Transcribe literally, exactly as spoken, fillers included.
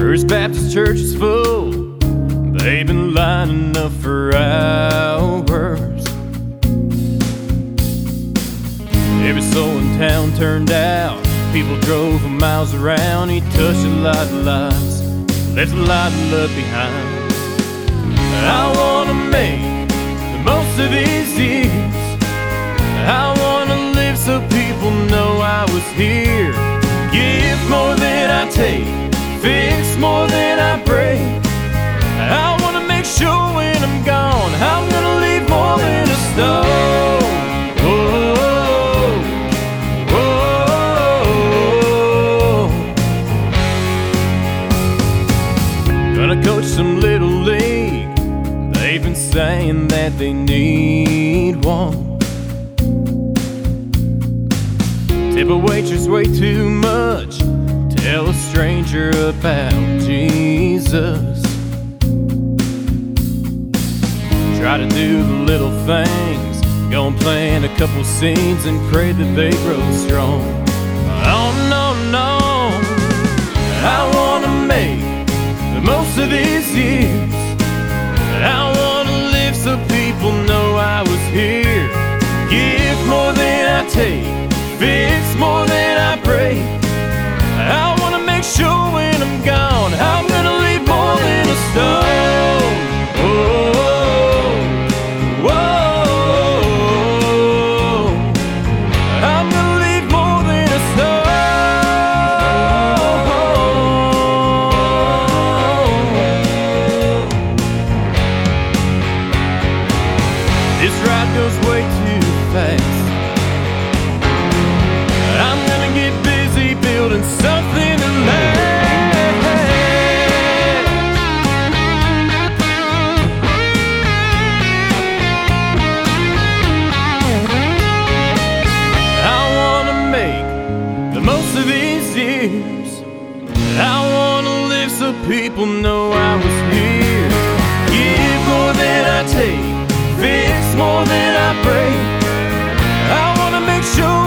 First Baptist Church is full. They've been lining up for hours. Every soul in town turned out. People drove for miles around. He touched a lot of lives, left a lot of love behind. I wanna make the most of these years. I wanna live so people know I was here. Give more than I take, fix more than I break. I wanna make sure when I'm gone, I'm gonna leave more than a stone. Whoa, whoa. Gonna coach some little league. They've been saying that they need one. Tip a waitress way too much. Tell a stranger about Jesus. Try to do the little things. Go and plant a couple seeds and pray that they grow strong. Oh no, no, I wanna make the most of these years. I wanna live so people know I was here. Give more than I take, fix more than I break. I wanna make sure when I'm gone, I'm gonna leave more than a stone. Whoa, whoa, I'm gonna leave more than a stone. This ride goes way too fast. I'm gonna get busy building something to last. I wanna make the most of these years. I wanna live so people know I was here. Give more than I take, fix more than I break. I wanna make sure